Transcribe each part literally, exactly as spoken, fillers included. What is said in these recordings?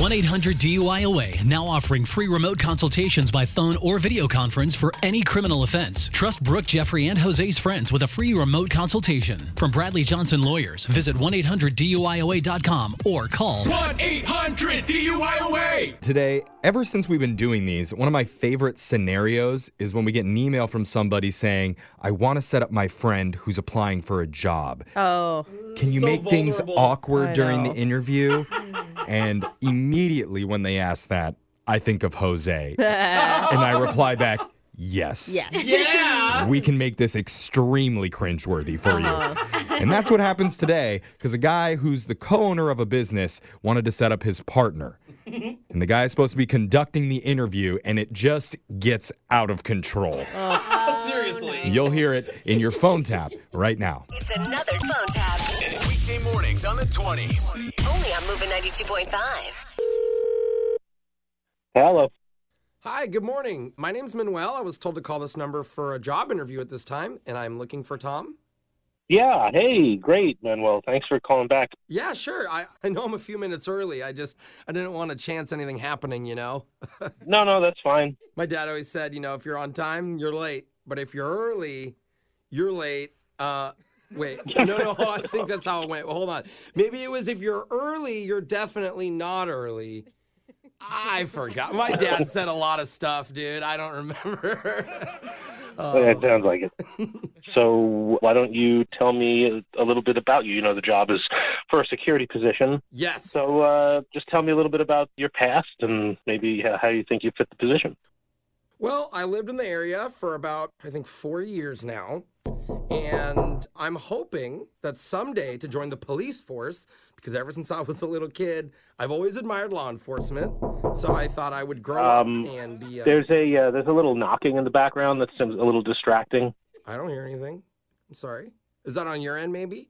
one eight hundred D U I O A, now offering free remote consultations by phone or video conference for any criminal offense. Trust Brooke, Jeffrey, and Jose's friends with a free remote consultation. From Bradley Johnson Lawyers, visit one eight hundred D U I O A dot com or call one eight hundred D U I O A. Today, ever since we've been doing these, one of my favorite scenarios is when we get an email from somebody saying, I want to set up my friend who's applying for a job. Oh. Can you So make things vulnerable. awkward I during know. the interview? And immediately when they ask that, I think of Jose. And I reply back, yes. Yes. Yeah. We can make this extremely cringeworthy for you. And that's what happens today, because a guy who's the co-owner of a business wanted to set up his partner. And the guy is supposed to be conducting the interview, and it just gets out of control. Seriously. You'll hear it in your phone tap right now. It's another phone tap. Weekday mornings on the twenties. Only on Moving ninety-two point five. Hello. Hi, good morning. My name's Manuel. I was told to call this number for a job interview at this time, and I'm looking for Tom. Yeah, hey, great, Manuel. Thanks for calling back. Yeah, sure. I, I know I'm a few minutes early. I just, I didn't want to chance anything happening, you know? No, no, that's fine. My dad always said, you know, if you're on time, you're late. But if you're early, you're late. Uh, wait, no, no, I think that's how it went. Well, hold on. Maybe it was if you're early, you're definitely not early. I forgot. My dad said a lot of stuff, dude. I don't remember. Oh. It sounds like it. So why don't you tell me a little bit about you? You know, the job is for a security position. Yes. So uh, just tell me a little bit about your past and maybe uh, how you think you fit the position. Well, I lived in the area for about, I think, four years now. And I'm hoping that someday to join the police force, because ever since I was a little kid, I've always admired law enforcement. So I thought I would grow Um, up and be. Uh, There's a uh, there's a little knocking in the background that seems a little distracting. I don't hear anything. I'm sorry. Is that on your end, maybe?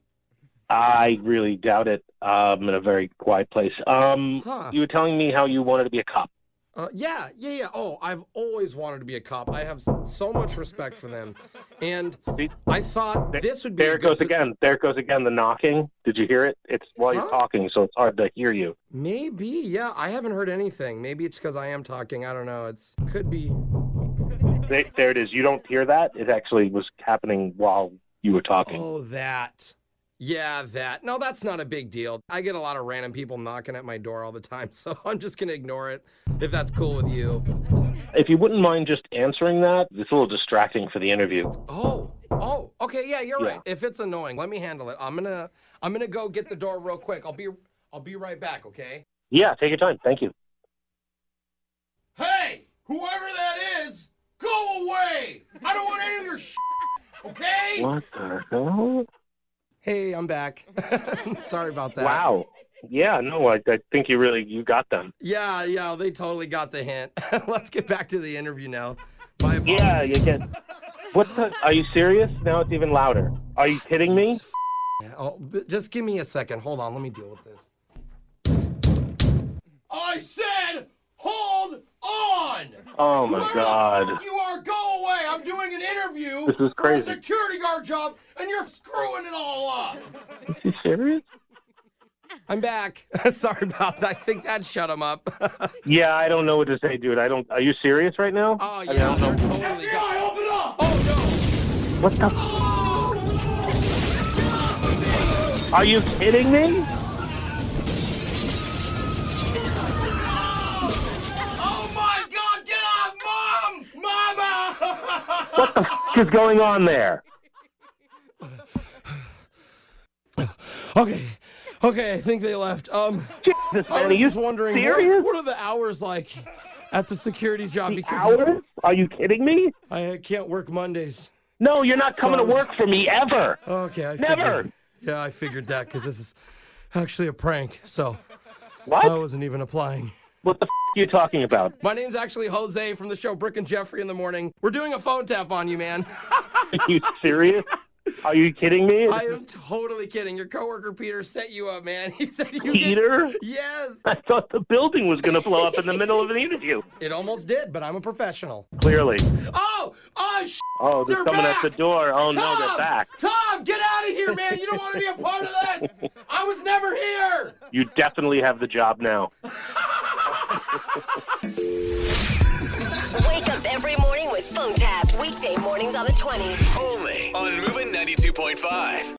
I really doubt it. Um, in a very quiet place. Um, Huh. You were telling me how you wanted to be a cop. Uh, yeah, yeah, yeah. Oh, I've always wanted to be a cop. I have s- so much respect for them. And See? I thought this would be There a it good goes po- again. There it goes again. The knocking. Did you hear it? It's while Huh? you're talking, so it's hard to hear you. Maybe, yeah. I haven't heard anything. Maybe it's because I am talking. I don't know. It's could be. There, there it is. You don't hear that? It actually was happening while you were talking. Oh, that. Yeah, that. No, that's not a big deal. I get a lot of random people knocking at my door all the time, so I'm just going to ignore it if that's cool with you. If you wouldn't mind just answering that, it's a little distracting for the interview. Oh, oh, okay, yeah, you're Yeah. right. If it's annoying, let me handle it. I'm going to I'm going to go get the door real quick. I'll be I'll be right back, okay? Yeah, take your time. Thank you. Hey, whoever that is, go away. I don't want any of your shit, okay? What the hell? Hey, I'm back. Sorry about that. Wow. Yeah, no, I, I think you really, you got them. Yeah, yeah, they totally got the hint. Let's get back to the interview now. My apologies. Yeah, you get. What the? Are you serious? Now it's even louder. Are you kidding me? Yeah, oh, th- just give me a second. Hold on, let me deal with this. I said, hold on! Oh my Whoever God. the f- you are, go away! I'm doing an interview This is for crazy. a security guard job, and you're screwing it all up. Is he serious? I'm back. Sorry about that. I think that shut him up. Yeah, I don't know what to say, dude. I don't. Are you serious right now? Oh I mean, I yeah, don't know. they're totally got. Open up! Oh What the? Are you kidding me? no! Oh my God! Get off, Mom! Mama! What the f- is going on there? Okay, okay. I think they left. Um, Jesus, I man, are was you just wondering, what, serious? what are the hours like at the security job? The because hours? Are you kidding me? I, I can't work Mondays. No, you're not coming So I to was- work for me ever. Okay, I Never. Figured, yeah, I figured that because this is actually a prank. So What? I wasn't even applying. What the f- are you talking about? My name's actually Jose from the show Brooke and Jeffrey in the Morning. We're doing a phone tap on you, man. Are you serious? Are you kidding me? I am totally kidding. Your coworker Peter set you up, man. He said you Peter? did. Yes. I thought the building was going to blow up in the middle of an interview. It almost did, but I'm a professional. Clearly. Oh, oh, sh- Oh, they're, They're coming back! at the door. Oh, no, Tom! they're back. Tom, get out of here, man. You don't want to be a part of this. I was never here. You definitely have the job now. Wake up every morning with phone taps. Weekday mornings on the twenties. Only on Moving ninety-two point five.